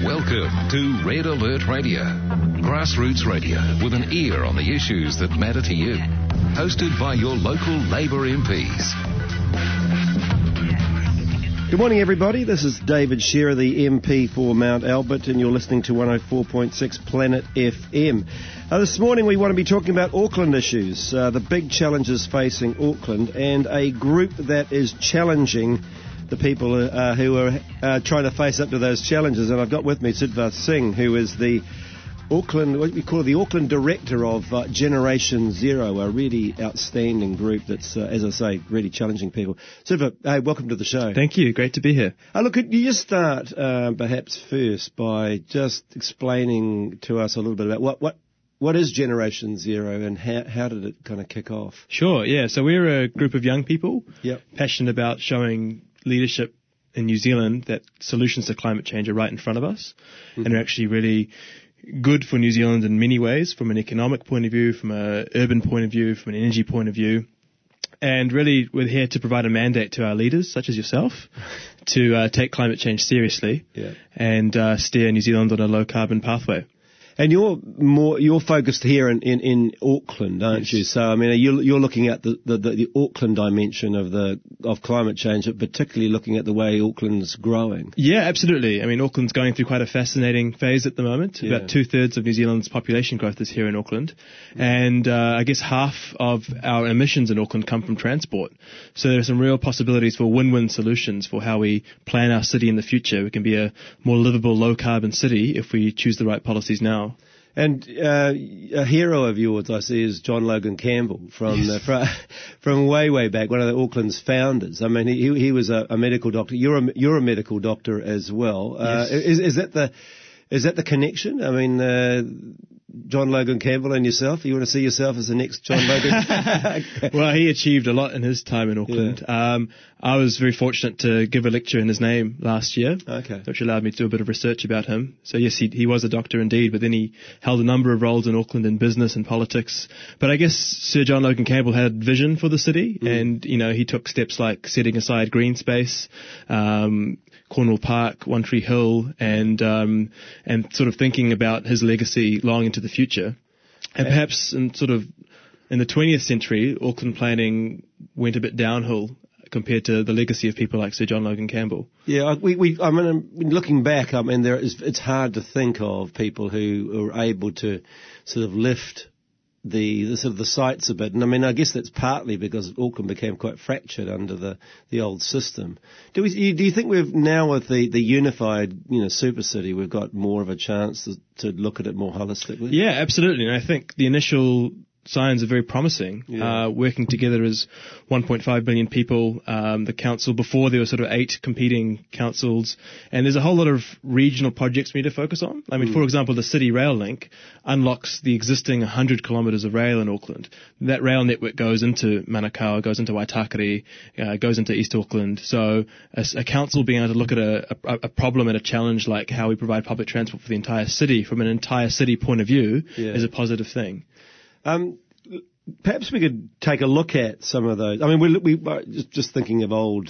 Welcome to Red Alert Radio, grassroots radio with an ear on the issues that matter to you. Hosted by your local Labour MPs. Good morning, everybody. This is David Shearer, the MP for Mount Albert, and you're listening to 104.6 Planet FM. This morning we want to be talking about Auckland issues, the big challenges facing Auckland, and a group that is challenging the people who are trying to face up to those challenges. And I've got with me Sidvar Singh, who is the Auckland, what we call the Auckland Director of Generation Zero, a really outstanding group that's, as I say, really challenging people. Sidvar, hey, welcome to the show. Thank you. Great to be here. Look, could you just start perhaps first by just explaining to us a little bit about what is Generation Zero and how did it kind of kick off? Sure, yeah. So we're a group of young people passionate about showing leadership in New Zealand that solutions to climate change are right in front of us and are actually really good for New Zealand in many ways, from an economic point of view, from an urban point of view, from an energy point of view. And really, we're here to provide a mandate to our leaders, such as yourself, to take climate change seriously and steer New Zealand on a low-carbon pathway. And you're focused here in Auckland, aren't you? So I mean, you're looking at the Auckland dimension of climate change, but particularly looking at the way Auckland's growing. Yeah, absolutely. I mean, Auckland's going through quite a fascinating phase at the moment. Yeah. About 2/3 of New Zealand's population growth is here in Auckland, and I guess half of our emissions in Auckland come from transport. So there are some real possibilities for win-win solutions for how we plan our city in the future. We can be a more livable, low-carbon city if we choose the right policies now. And a hero of yours, I see, is John Logan Campbell from way back, one of Auckland's founders. I mean, he was a medical doctor. You're a medical doctor as well. Yes. Is that the connection? I mean, John Logan Campbell and yourself, you want to see yourself as the next John Logan? Well, he achieved a lot in his time in Auckland. Yeah. I was very fortunate to give a lecture in his name last year, which allowed me to do a bit of research about him. So yes, he was a doctor indeed, but then he held a number of roles in Auckland in business and politics. But I guess Sir John Logan Campbell had vision for the city, and he took steps like setting aside green space, Cornwall Park, One Tree Hill, and sort of thinking about his legacy long into the future. And perhaps in the 20th century, Auckland planning went a bit downhill compared to the legacy of people like Sir John Logan Campbell. Yeah, I mean, looking back, I mean, it's hard to think of people who are able to sort of lift the sites a bit. And I mean, I guess that's partly because Auckland became quite fractured under the old system. Do you think we've now, with the unified, super city, we've got more of a chance to look at it more holistically? Yeah, absolutely. And I think the initial signs are very promising. Working together as 1.5 million people, the council, before there were sort of 8 competing councils, and there's a whole lot of regional projects we need to focus on. I mean, for example, the City Rail Link unlocks the existing 100 kilometres of rail in Auckland. That rail network goes into Manukau, goes into Waitakere, goes into East Auckland. So a council being able to look at a problem and a challenge like how we provide public transport for the entire city from an entire city point of view is a positive thing. Perhaps we could take a look at some of those. I mean, we just thinking of old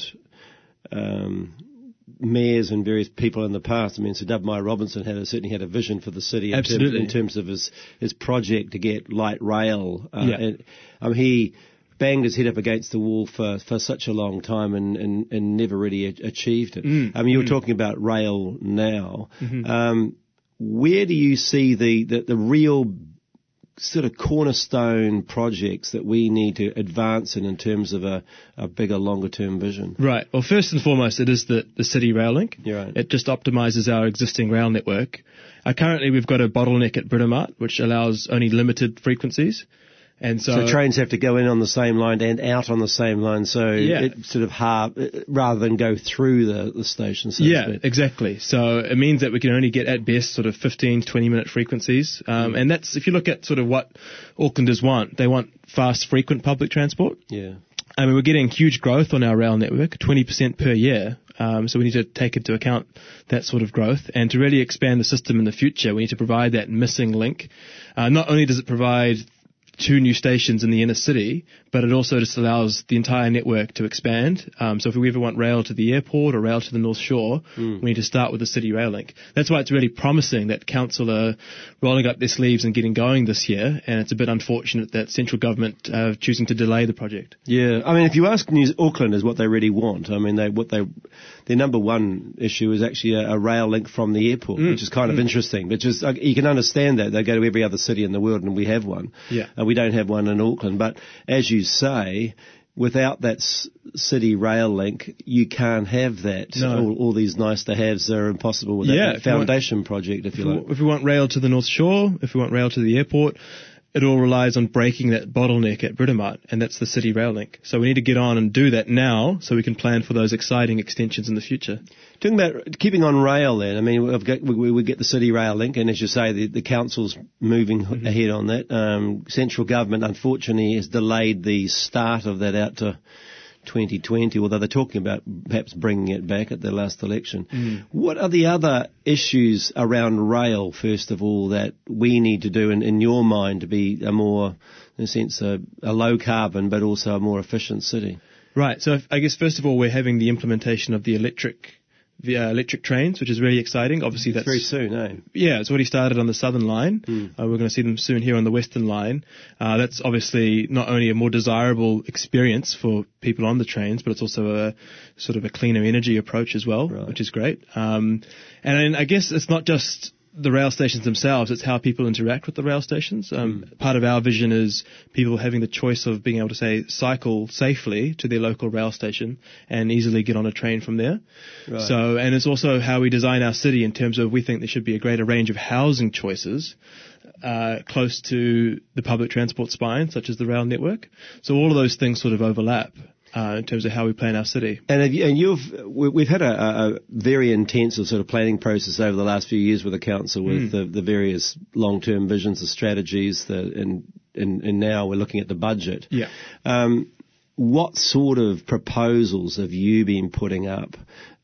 mayors and various people in the past. I mean, Sir W. Robinson certainly had a vision for the city in terms of his project to get light rail. He banged his head up against the wall for such a long time and never really achieved it. I mean, you were talking about rail now. Where do you see the real sort of cornerstone projects that we need to advance in terms of a bigger, longer-term vision? Right. Well, first and foremost, it is the City Rail Link. Right. It just optimises our existing rail network. Currently, we've got a bottleneck at Britomart, which allows only limited frequencies. And so trains have to go in on the same line and out on the same line, so it sort of rather than go through the station. So exactly. So it means that we can only get at best sort of 15 to 20 minute frequencies. And that's, if you look at sort of what Aucklanders want, they want fast, frequent public transport. Yeah. I mean, we're getting huge growth on our rail network, 20% per year. So we need to take into account that sort of growth. And to really expand the system in the future, we need to provide that missing link. Not only does it provide 2 new stations in the inner city, but it also just allows the entire network to expand. So if we ever want rail to the airport or rail to the North Shore, we need to start with the City Rail Link. That's why it's really promising that council are rolling up their sleeves and getting going this year, and it's a bit unfortunate that central government are choosing to delay the project. Yeah, I mean, if you ask Auckland is what they really want, I mean, their number one issue is actually a rail link from the airport, which is kind of interesting. But just you can understand that they go to every other city in the world, and we have one. Yeah. We don't have one in Auckland, but as you say, without that city rail link, you can't have that. No. All these nice to haves are impossible with that foundation project, if you like. If we want rail to the North Shore, if we want rail to the airport, it all relies on breaking that bottleneck at Britomart, and that's the City Rail Link. So we need to get on and do that now so we can plan for those exciting extensions in the future. Talking about keeping on rail then, I mean, we get the City Rail Link, and as you say, the council's moving ahead on that. Central government, unfortunately, has delayed the start of that out to 2020, although they're talking about perhaps bringing it back at the last election. What are the other issues around rail, first of all, that we need to do in your mind to be a more, in a sense, a low carbon but also a more efficient city? Right. So I guess first of all, we're having the implementation of the electric trains, which is really exciting. Obviously, that's very soon, eh? Yeah, it's already started on the Southern Line. We're going to see them soon here on the Western Line. That's obviously not only a more desirable experience for people on the trains, but it's also a sort of a cleaner energy approach as well, which is great. And I guess it's not just the rail stations themselves, it's how people interact with the rail stations. Part of our vision is people having the choice of being able to, say, cycle safely to their local rail station and easily get on a train from there. Right. So, and it's also how we design our city in terms of we think there should be a greater range of housing choices close to the public transport spine, such as the rail network. So all of those things sort of overlap. In terms of how we plan our city. And we've had a very intensive sort of planning process over the last few years with the council with the various long-term visions and strategies and now we're looking at the budget. Yeah. What sort of proposals have you been putting up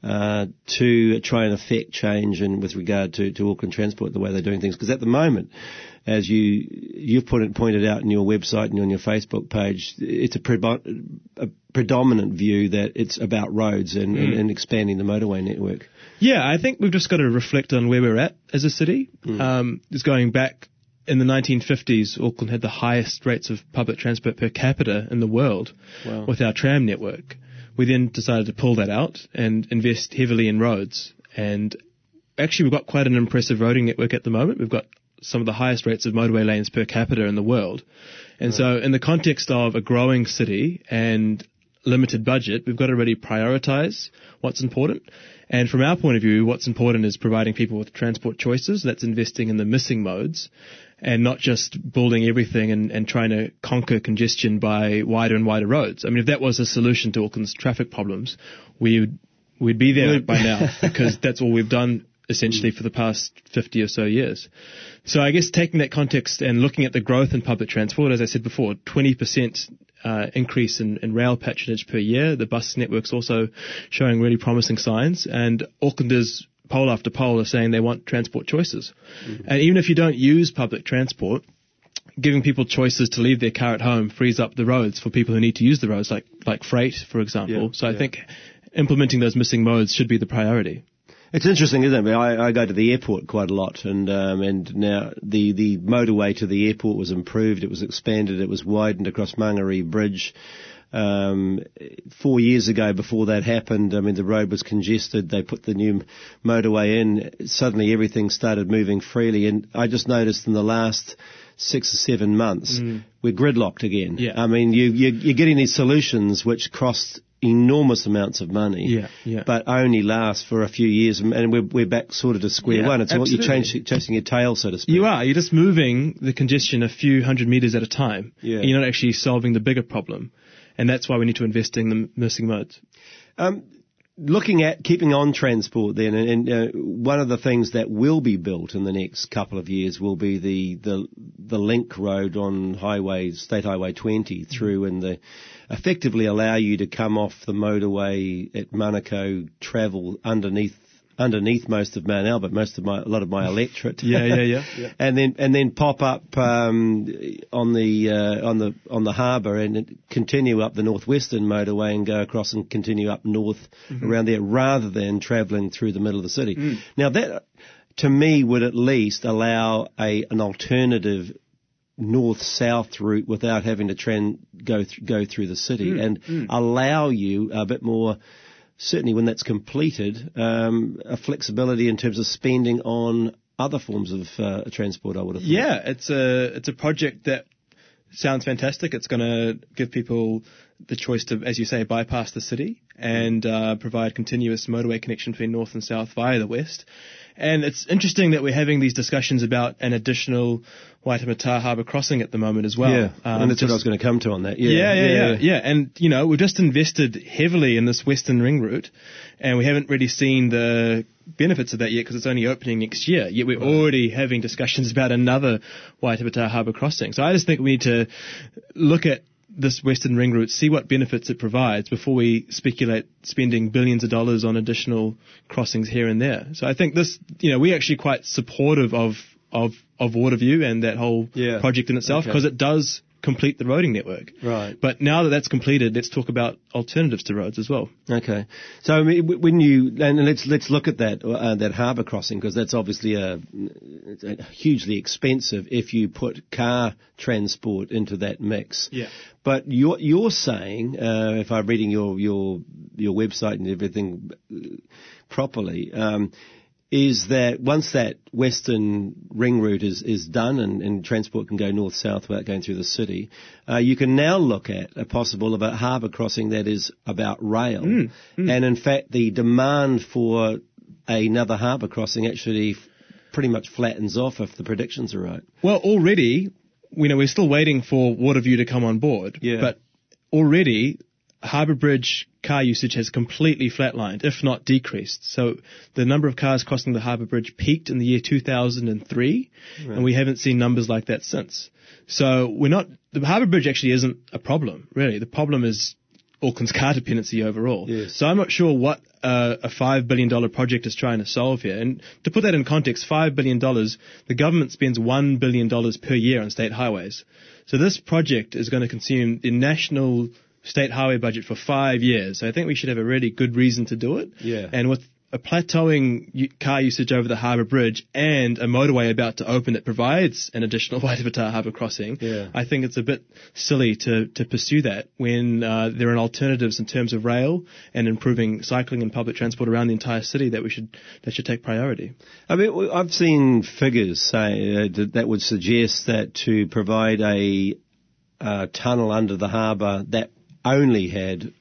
to try and affect change with regard to Auckland Transport, the way they're doing things? Because at the moment, as you've pointed out in your website and on your Facebook page, it's a predominant view that it's about roads and expanding the motorway network. Yeah, I think we've just got to reflect on where we're at as a city. Just going back in the 1950s, Auckland had the highest rates of public transport per capita in the world with our tram network. We then decided to pull that out and invest heavily in roads. And actually, we've got quite an impressive roading network at the moment. We've got some of the highest rates of motorway lanes per capita in the world. And so in the context of a growing city and limited budget, we've got to really prioritize what's important. And from our point of view, what's important is providing people with transport choices. That's investing in the missing modes and not just building everything and trying to conquer congestion by wider and wider roads. I mean, if that was a solution to Auckland's traffic problems, we'd be there by now because that's all we've done essentially for the past 50 or so years. So I guess taking that context and looking at the growth in public transport, as I said before, 20% increase in rail patronage per year. The bus network's also showing really promising signs, and Aucklanders, poll after poll, are saying they want transport choices. And even if you don't use public transport, giving people choices to leave their car at home frees up the roads for people who need to use the roads, like freight, for example. I think implementing those missing modes should be the priority. It's interesting, isn't it? I go to the airport quite a lot, and now the motorway to the airport was improved, it was expanded, it was widened across Mangere Bridge. 4 years ago, before that happened, I mean, the road was congested. They put the new motorway in. Suddenly, everything started moving freely, and I just noticed in the last 6 or 7 months, we're gridlocked again. Yeah. I mean, you're getting these solutions which cost enormous amounts of money, but only last for a few years, and we're back sort of to square one. It's what you're chasing your tail, so to speak. You're just moving the congestion a few hundred metres at a time. Yeah. You're not actually solving the bigger problem, and that's why we need to invest in the missing modes. Looking at keeping on transport then, and one of the things that will be built in the next couple of years will be the link road on State Highway 20 through, and effectively allow you to come off the motorway at Manukau, travel underneath underneath most of Mount Albert, a lot of my electorate. Yeah. And then pop up on the harbour and continue up the northwestern motorway and go across and continue up north around there, rather than travelling through the middle of the city. Now that, to me, would at least allow an alternative north-south route without having to go through the city, and allow you a bit more, certainly when that's completed, a flexibility in terms of spending on other forms of transport, I would have thought. Yeah, it's a project that sounds fantastic. It's going to give people the choice to, as you say, bypass the city and provide continuous motorway connection between north and south via the west. And it's interesting that we're having these discussions about an additional Waitemata Harbour crossing at the moment as well. Yeah, and that's what I was going to come to on that. Yeah. And, we've just invested heavily in this Western Ring route, and we haven't really seen the benefits of that yet because it's only opening next year. Yet we're already having discussions about another Waitemata Harbour crossing. So I just think we need to look at this Western Ring route, see what benefits it provides before we speculate spending billions of dollars on additional crossings here and there. So I think this, we're actually quite supportive of Waterview and that whole project in itself, because it does complete the roading network. Right. But now that that's completed, let's talk about alternatives to roads as well. Okay. So I mean, let's look at that harbour crossing, because that's obviously it's hugely expensive if you put car transport into that mix. Yeah. But you're saying, if I'm reading your website and everything properly, is that once that Western Ring route is done and transport can go north-south without going through the city, you can now look at a possible about harbour crossing that is about rail. And in fact, the demand for another harbour crossing actually pretty much flattens off if the predictions are right. Well, already, we're still waiting for Waterview to come on board. Yeah. But already, Harbour Bridge car usage has completely flatlined, if not decreased. So the number of cars crossing the Harbour Bridge peaked in the year 2003, and we haven't seen numbers like that since. So the Harbour Bridge actually isn't a problem, really. The problem is Auckland's car dependency overall. Yes. So I'm not sure what a $5 billion project is trying to solve here. And to put that in context, $5 billion, the government spends $1 billion per year on state highways. So this project is going to consume the national state highway budget for 5 years. So I think we should have a really good reason to do it. Yeah. And with a plateauing car usage over the Harbour Bridge and a motorway about to open that provides an additional Waitemata Harbour crossing, I think it's a bit silly to pursue that when there are alternatives in terms of rail and improving cycling and public transport around the entire city that should take priority. I mean, I've seen figures say that would suggest that to provide a tunnel under the harbour that only had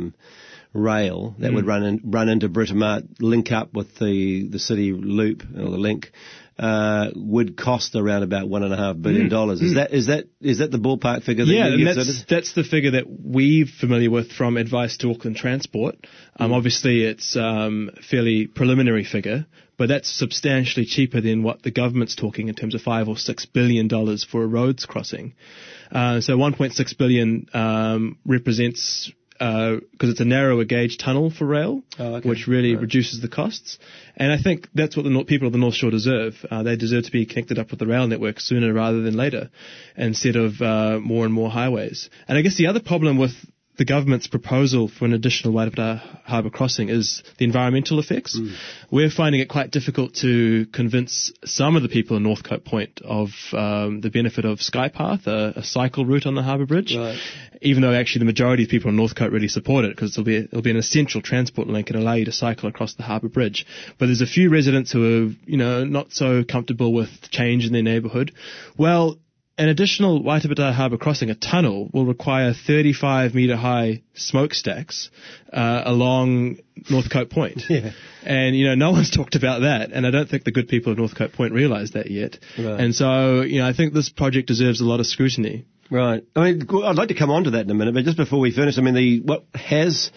rail that would run into Britomart, link up with the city loop or the link, would cost around about $1.5 billion. Is that the ballpark figure? That's the figure that we're familiar with from advice to Auckland Transport. Obviously, it's a fairly preliminary figure, but that's substantially cheaper than what the government's talking in terms of $5 or $6 billion for a roads crossing. So 1.6 billion represents, because it's a narrower gauge tunnel for rail, which really reduces the costs. And I think that's what the people of the North Shore deserve. They deserve to be connected up with the rail network sooner rather than later, instead of more and more highways. And I guess the other problem with the government's proposal for an additional Waitemata Harbour crossing is the environmental effects. We're finding it quite difficult to convince some of the people in Northcote Point of the benefit of Skypath, a cycle route on the Harbour Bridge, even though actually the majority of people in Northcote really support it, because it'll be an essential transport link and allow you to cycle across the Harbour Bridge. But there's a few residents who are, not so comfortable with change in their neighbourhood. Well, an additional Waitemata Harbour crossing, a tunnel, will require 35-metre high smokestacks along Northcote Point. Yeah. And, no one's talked about that, and I don't think the good people of Northcote Point realise that yet. Right. And so, I think this project deserves a lot of scrutiny. Right. I mean, I'd like to come on to that in a minute, but just before we finish, what has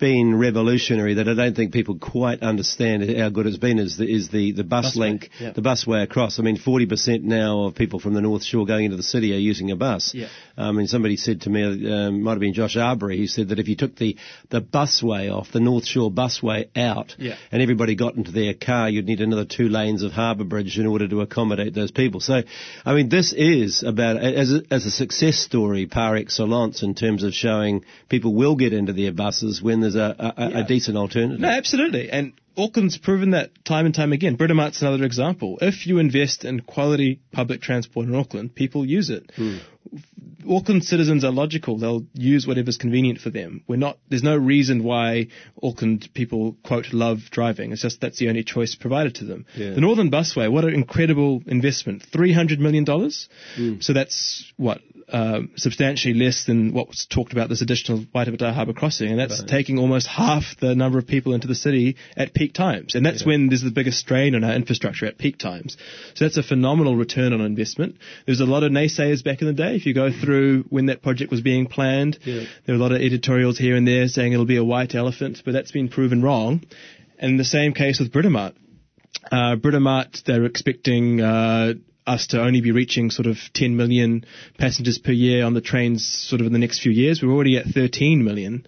been revolutionary that I don't think people quite understand how good it's been is the bus link, the busway across. I mean, 40% now of people from the North Shore going into the city are using a bus. Yeah. I mean, somebody said to me, might have been Josh Arbery, he said that if you took the busway off, the North Shore busway out, and everybody got into their car, you'd need another 2 lanes of Harbour Bridge in order to accommodate those people. So, I mean, this is about, as a success story par excellence in terms of showing people will get into their buses when there's a decent alternative. No, absolutely. And Auckland's proven that time and time again. Britomart is another example. If you invest in quality public transport in Auckland, people use it. Auckland citizens are logical. They'll use whatever's convenient for them. There's no reason why Auckland people, quote, love driving. It's just that's the only choice provided to them. Yeah. The Northern Busway, what an incredible investment. $300 million. So that's substantially less than what was talked about, this additional Waitawata Harbour crossing. And that's taking almost half the number of people into the city at peak times. And that's when there's the biggest strain on our infrastructure, at peak times. So that's a phenomenal return on investment. There's a lot of naysayers back in the day. If you go through when that project was being planned, there were a lot of editorials here and there saying it'll be a white elephant, but that's been proven wrong. And the same case with Britomart. Britomart, they're expecting us to only be reaching sort of 10 million passengers per year on the trains sort of in the next few years. We're already at 13 million,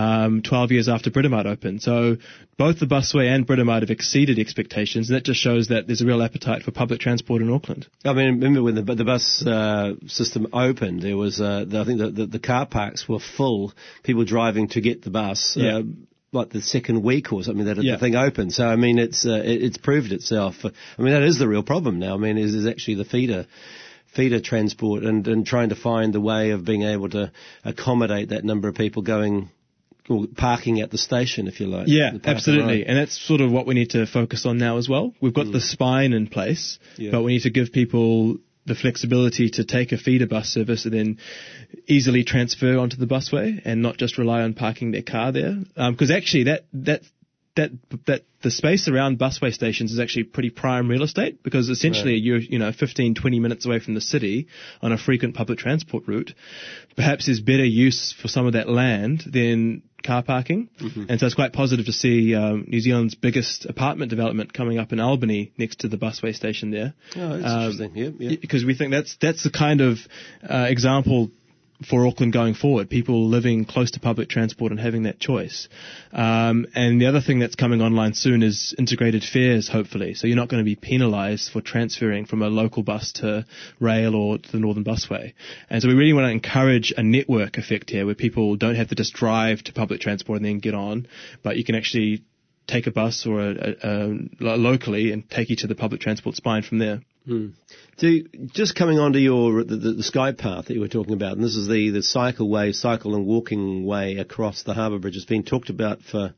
12 years after Britomart opened. So both the busway and Britomart have exceeded expectations, and that just shows that there's a real appetite for public transport in Auckland. I mean, remember when the bus system opened, there was, I think the car parks were full, people driving to get the bus. Like the second week or something that the thing opened. So, I mean, it's proved itself. I mean, that is the real problem now. I mean, is actually the feeder transport and trying to find the way of being able to accommodate that number of people going or parking at the station, if you like. Yeah, absolutely. And that's sort of what we need to focus on now as well. We've got the spine in place, but we need to give people the flexibility to take a feeder bus service and then easily transfer onto the busway and not just rely on parking their car there. Because actually that the space around busway stations is actually pretty prime real estate, because essentially you're 15, 20 minutes away from the city on a frequent public transport route. Perhaps there's better use for some of that land than car parking. And so it's quite positive to see New Zealand's biggest apartment development coming up in Albany next to the busway station there. Oh, that's interesting. Yeah. Because we think that's the kind of example for Auckland going forward, people living close to public transport and having that choice. And the other thing that's coming online soon is integrated fares, hopefully. So you're not going to be penalised for transferring from a local bus to rail or to the Northern Busway. And so we really want to encourage a network effect here where people don't have to just drive to public transport and then get on, but you can actually take a bus or locally and take you to the public transport spine from there. So just coming on to the Sky Path that you were talking about, and this is the cycle and walking way across the Harbour Bridge. It's been talked about for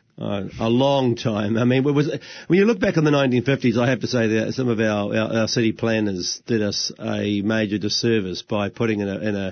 a long time. I mean, when you look back on the 1950s, I have to say that some of our city planners did us a major disservice by putting in a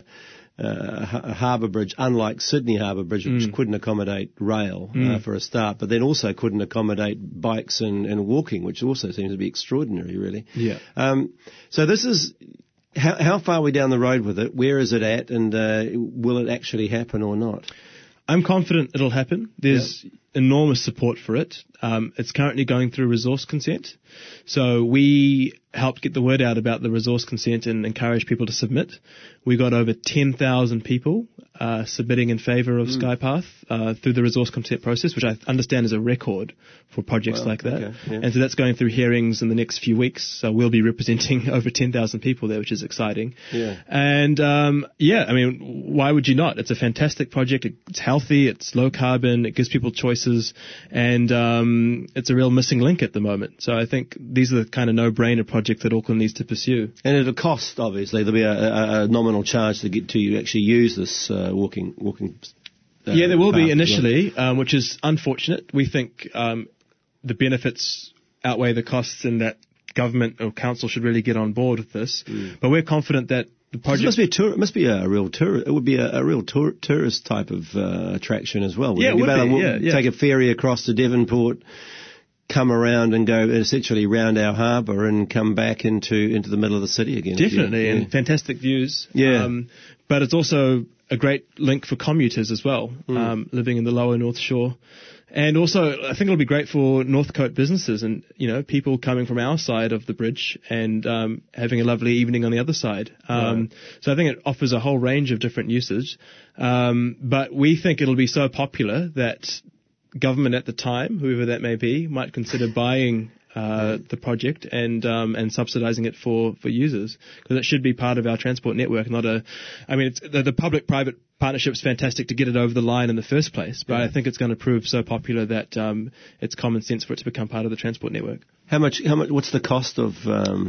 harbour bridge, unlike Sydney Harbour Bridge, which couldn't accommodate rail for a start, but then also couldn't accommodate bikes and walking, which also seems to be extraordinary, really. Yeah. So this is how far are we down the road with it? Where is it at, and will it actually happen or not? I'm confident it'll happen. There's enormous support for it. It's currently going through resource consent. So we helped get the word out about the resource consent and encourage people to submit. We got over 10,000 people submitting in favour of SkyPath through the resource consent process, which I understand is a record for projects like that. Okay, yeah. And so that's going through hearings in the next few weeks. So we'll be representing over 10,000 people there, which is exciting. Yeah. And I mean, why would you not? It's a fantastic project. It's healthy. It's low carbon. It gives people choices. And it's a real missing link at the moment. So I think these are the kind of no-brainer projects that Auckland needs to pursue. And at a cost, obviously. There'll be a nominal charge to get to actually use this walking. There will be initially, which is unfortunate. We think the benefits outweigh the costs, and that government or council should really get on board with this. But we're confident that the project it must be a real tour. It would be a real tourist type of attraction as well. Yeah, it would be. Take a ferry across to Devonport, come around and go essentially round our harbour and come back into the middle of the city again. Definitely, and fantastic views. Yeah. But it's also a great link for commuters as well, living in the lower North Shore. And also, I think it'll be great for Northcote businesses and, people coming from our side of the bridge and having a lovely evening on the other side. Right. So I think it offers a whole range of different uses. But we think it'll be so popular that government at the time, whoever that may be, might consider buying the project and subsidising it for users, because it should be part of our transport network. It's the public-private partnership is fantastic to get it over the line in the first place, but I think it's going to prove so popular that it's common sense for it to become part of the transport network. How much? What's the cost of?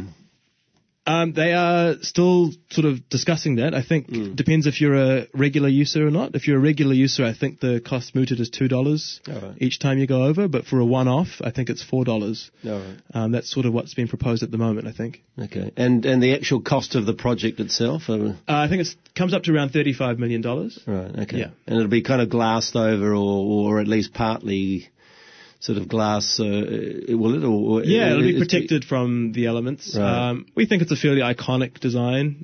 They are still sort of discussing that. I think depends if you're a regular user or not. If you're a regular user, I think the cost mooted is $2 each time you go over, but for a one-off, I think it's $4. That's sort of what's been proposed at the moment, I think. Okay. And the actual cost of the project itself? I think it comes up to around $35 million. Right, okay. Yeah. And it'll be kind of glassed over or at least partly sort of glass, will it? It'll be protected from the elements. Right. We think it's a fairly iconic design.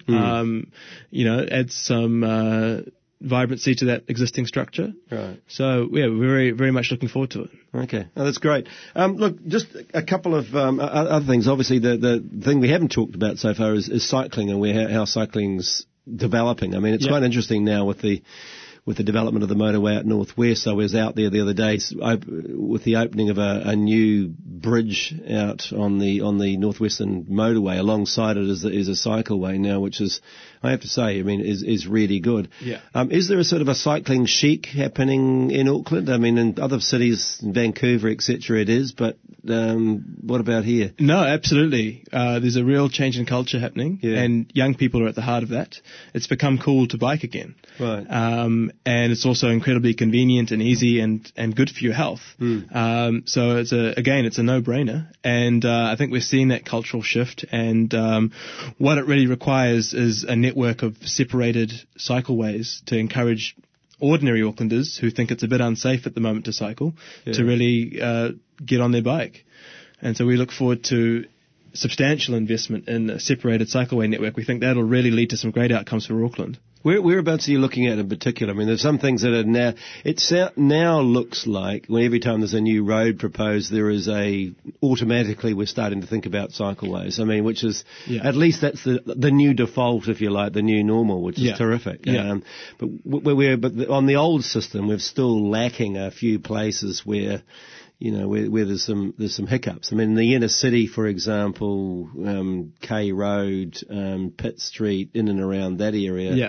Adds some vibrancy to that existing structure. Right. So, we're very, very much looking forward to it. Okay. Oh, that's great. Look, just a couple of other things. Obviously, the thing we haven't talked about so far is cycling and how cycling's developing. I mean, it's quite interesting now with the development of the motorway out northwest. I was out there the other day with the opening of a new bridge out on the northwestern motorway. Alongside it is a cycleway now, which is, I have to say, is really good. Yeah. Is there a sort of a cycling chic happening in Auckland? I mean, in other cities, in Vancouver, etc., it is, but what about here? No, absolutely. There's a real change in culture happening, and young people are at the heart of that. It's become cool to bike again. Right. And it's also incredibly convenient and easy and good for your health. So it's a no-brainer. And I think we're seeing that cultural shift. And what it really requires is a network of separated cycleways to encourage ordinary Aucklanders who think it's a bit unsafe at the moment to cycle to really get on their bike. And so we look forward to substantial investment in a separated cycleway network. We think that'll really lead to some great outcomes for Auckland. Whereabouts are you looking at in particular? I mean, there's some things that are now, now looks like every time there's a new road proposed, there is automatically we're starting to think about cycleways. I mean, which is, at least that's the new default, if you like, the new normal, which is terrific. Yeah. But on the old system, we're still lacking a few places where there's some hiccups. I mean, in the inner city, for example, K Road, Pitt Street, in and around that area.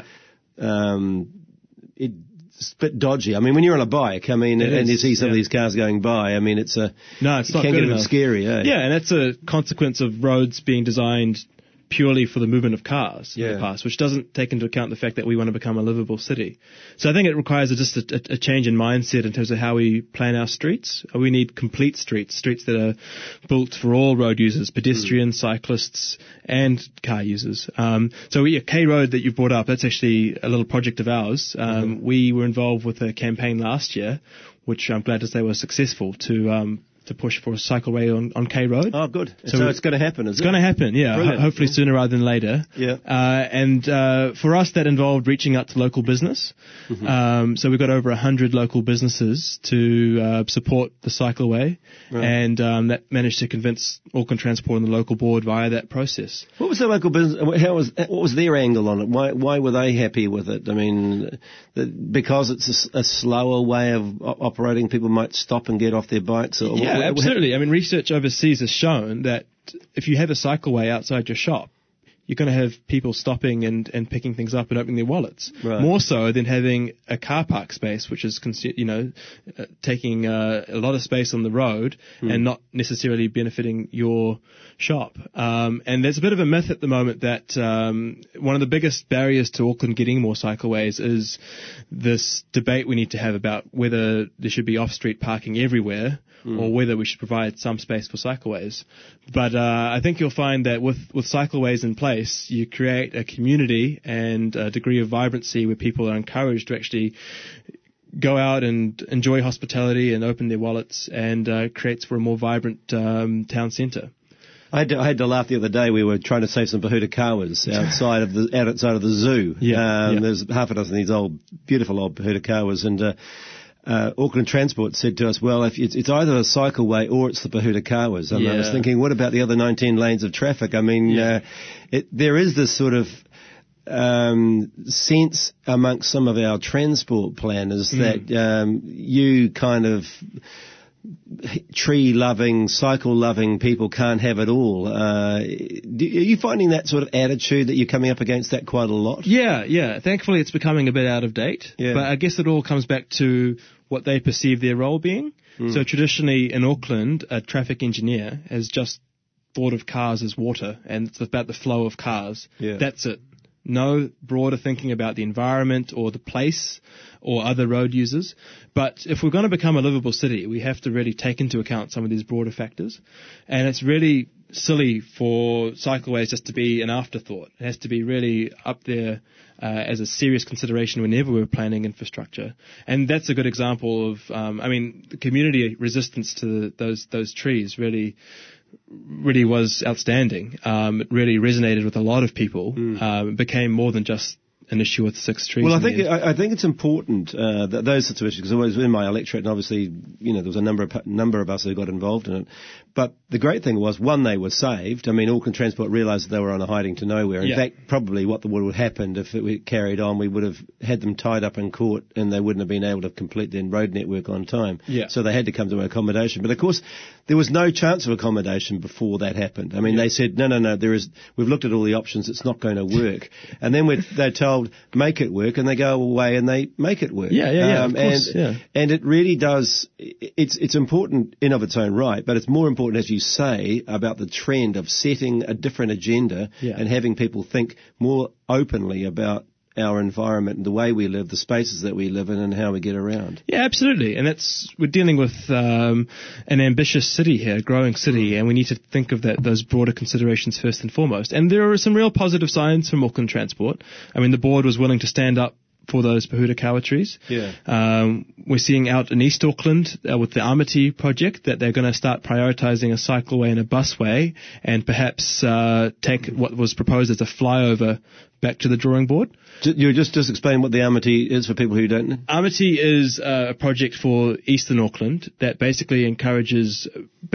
It's a bit dodgy. I mean, when you're on a bike, and you see some of these cars going by, I mean, it's not good get enough. Scary, eh? Yeah, and that's a consequence of roads being designed purely for the movement of cars in the past, which doesn't take into account the fact that we want to become a livable city. So I think it requires just a change in mindset in terms of how we plan our streets. We need complete streets that are built for all road users, pedestrians, cyclists, and car users. K Road that you brought up, that's actually a little project of ours. We were involved with a campaign last year, which I'm glad to say was successful, to push for a cycleway on K Road. Oh, good. So it's going to happen, is it? It's going to happen, yeah. Hopefully sooner rather than later. Yeah. And for us, that involved reaching out to local business. So we've got over 100 local businesses to support the cycleway. Right. And that managed to convince Auckland Transport and the local board via that process. What was the local business? What was their angle on it? Why were they happy with it? I mean, because it's a slower way of operating, people might stop and get off their bikes. Yeah, absolutely. I mean, research overseas has shown that if you have a cycleway outside your shop, you're going to have people stopping and picking things up and opening their wallets. Right. More so than having a car park space, which is, taking a lot of space on the road and not necessarily benefiting your shop. And there's a bit of a myth at the moment that one of the biggest barriers to Auckland getting more cycleways is this debate we need to have about whether there should be off-street parking everywhere or whether we should provide some space for cycleways. But I think you'll find that with cycleways in place, you create a community and a degree of vibrancy where people are encouraged to actually go out and enjoy hospitality and open their wallets, and creates for a more vibrant town centre. I had to laugh the other day. We were trying to save some pohutukawas outside of the zoo. There's half a dozen of these beautiful old pohutukawas, and Auckland Transport said to us, well, if it's either a cycleway or it's the pohutukawas. And I was thinking, what about the other 19 lanes of traffic? I mean, there is this sort of sense amongst some of our transport planners that you kind of tree-loving, cycle-loving people can't have it all. Are you finding that sort of attitude that you're coming up against that quite a lot? Yeah. Thankfully, it's becoming a bit out of date. Yeah. But I guess it all comes back to what they perceive their role being. So traditionally in Auckland, a traffic engineer has just thought of cars as water, and it's about the flow of cars. Yeah. That's it. No broader thinking about the environment or the place or other road users. But if we're going to become a livable city, we have to really take into account some of these broader factors. And it's really silly for cycleways just to be an afterthought. It has to be really up there as a serious consideration whenever we're planning infrastructure. And that's a good example of, the community resistance to those trees really was outstanding. It really resonated with a lot of people. It became more than just an issue with 6 trees. Well, I think it's important that those sorts of issues, because I was in my electorate, and obviously, there was a number of us who got involved in it. But the great thing was, one, they were saved. I mean, Auckland Transport realised that they were on a hiding to nowhere. In fact, probably what would have happened if it carried on, we would have had them tied up in court, and they wouldn't have been able to complete their road network on time. Yeah. So they had to come to an accommodation. But of course, there was no chance of accommodation before that happened. I mean, they said, no, we've looked at all the options, it's not going to work. And then they're told, make it work, and they go away and they make it work. Of course, and it really does, it's important in of its own right, but it's more important, as you say, about the trend of setting a different agenda and having people think more openly about our environment and the way we live, the spaces that we live in, and how we get around. Yeah, absolutely. And we're dealing with an ambitious city here, a growing city, and we need to think of those broader considerations first and foremost. And there are some real positive signs from Auckland Transport. I mean, the board was willing to stand up for those pohutukawa trees. Yeah. We're seeing out in East Auckland with the Amity project that they're going to start prioritising a cycleway and a busway, and perhaps take what was proposed as a flyover back to the drawing board. You just explain what the Amity is for people who don't know. Amity is a project for Eastern Auckland that basically encourages,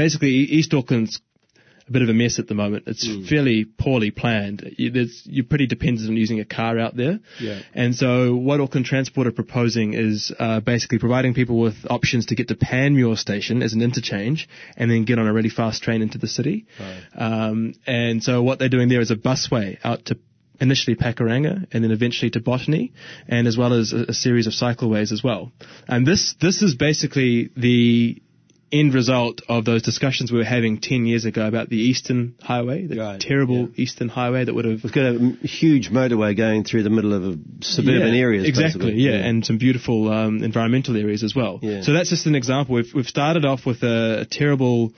East Auckland's a bit of a mess at the moment. It's fairly poorly planned. You're pretty dependent on using a car out there. Yeah. And so what Auckland Transport are proposing is basically providing people with options to get to Panmure Station as an interchange and then get on a really fast train into the city. Right. And so what they're doing there is a busway out to initially Pakuranga and then eventually to Botany, and as well as a series of cycleways as well. And this is basically the end result of those discussions we were having 10 years ago about the Eastern Highway, terrible Eastern Highway that would have... We've got a huge motorway going through the middle of suburban areas. Exactly, and some beautiful environmental areas as well. Yeah. So that's just an example. We've started off with a terrible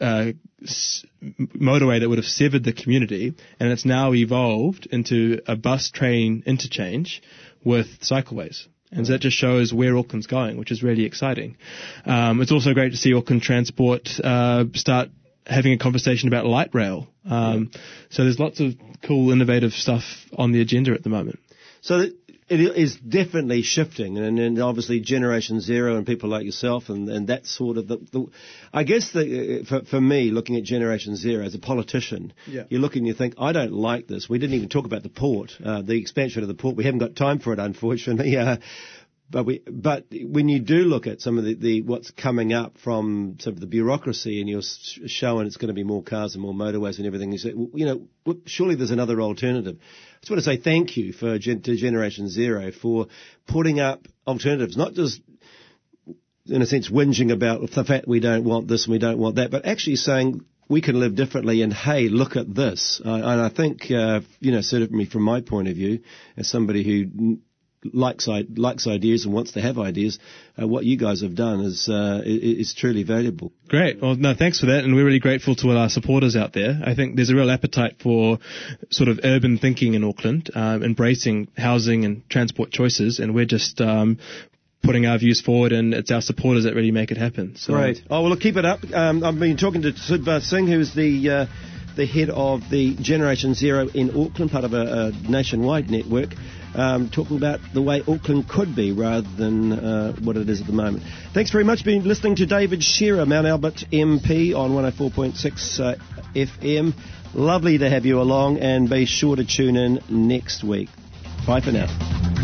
motorway that would have severed the community, and it's now evolved into a bus train interchange with cycleways. And so that just shows where Auckland's going, which is really exciting. It's also great to see Auckland Transport start having a conversation about light rail. So there's lots of cool, innovative stuff on the agenda at the moment. So it is definitely shifting, and obviously Generation Zero and people like yourself and that sort of I guess for me, looking at Generation Zero as a politician, you look and you think, I don't like this. We didn't even talk about the port, the expansion of the port. We haven't got time for it, unfortunately. But when you do look at some of the what's coming up from some of the bureaucracy, and you're showing it's going to be more cars and more motorways and everything, you say, surely there's another alternative. I just want to say thank you to Generation Zero for putting up alternatives, not just in a sense whinging about the fact we don't want this and we don't want that, but actually saying we can live differently, and hey, look at this. And I think, certainly from my point of view, as somebody who likes ideas and wants to have ideas, what you guys have done is truly valuable. Great. Well, no, thanks for that, and we're really grateful to all our supporters out there. I think there's a real appetite for sort of urban thinking in Auckland, embracing housing and transport choices, and we're just putting our views forward, and it's our supporters that really make it happen. So. Great. Oh, well, keep it up. I've been talking to Sudhbhar Singh, who's the head of the Generation Zero in Auckland, part of a nationwide network, talking about the way Auckland could be rather than what it is at the moment. Thanks very much. Been listening to David Shearer, Mount Albert MP on 104.6 FM. Lovely to have you along, and be sure to tune in next week. Bye for now.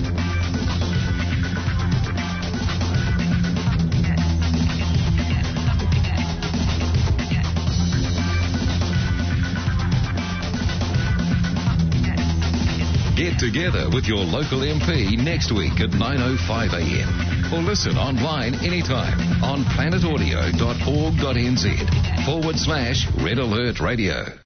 Get together with your local MP next week at 9:05 a.m. or listen online anytime on planetaudio.org.nz/Red Alert Radio.